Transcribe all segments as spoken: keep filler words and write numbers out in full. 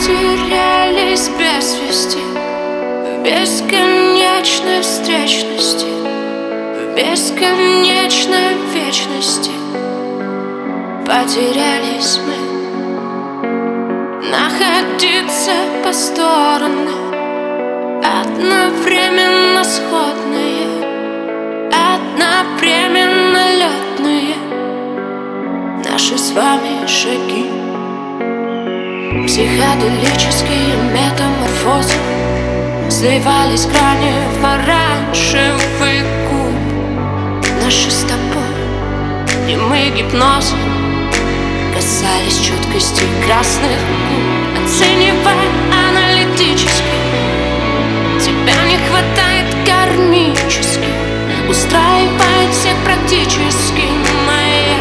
потерялись без вести в бесконечной встречности, в бесконечной вечности. Потерялись мы, находиться по сторонам, одновременно сходные, одновременно летные. Наши с вами шаги, психоделические метаморфозы, сливались грани в оранжевый куб. Наши с тобой немые гипнозы касались чуткости красных губ. Оценивай аналитически, тебя не хватает кармически, устраивает всех практически моя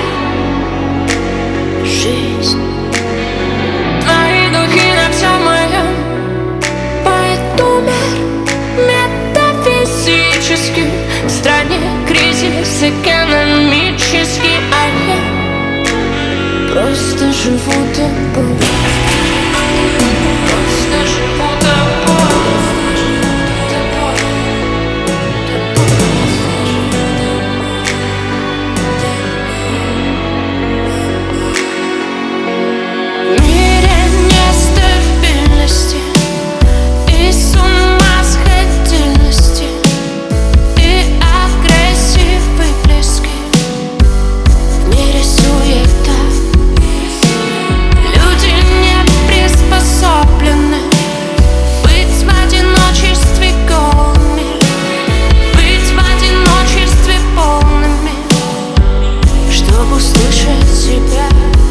жизнь. Твои духи на всем моем, поэтому мир метафизически в стране кризис экономический, а я просто живу тобой. Просто живу тобой. В мире нестабильности и с ума сходильности и агрессии выплески. В мире суета, люди не приспособлены быть в одиночестве голыми, быть в одиночестве полными, чтобы услышать себя.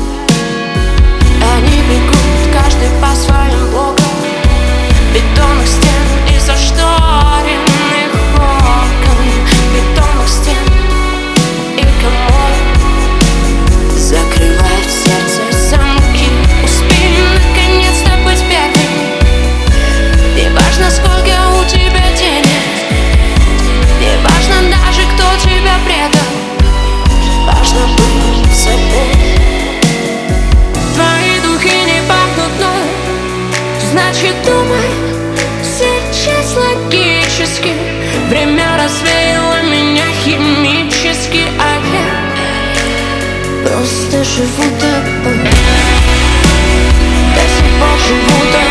Они бегут, каждый по своим блокам, бетонных стен и зашторенных окон, бетонных стен и комод. Закрывает в сердце замки, успей наконец-то быть первым. Не важно, сколько у тебя денег, не важно даже, кто тебя предал, важно быть собой. Твои духи не пахнут мной, значит думай сейчас логически. Время развеяло меня химически, а я просто живу тобой. До сих пор живу тобой.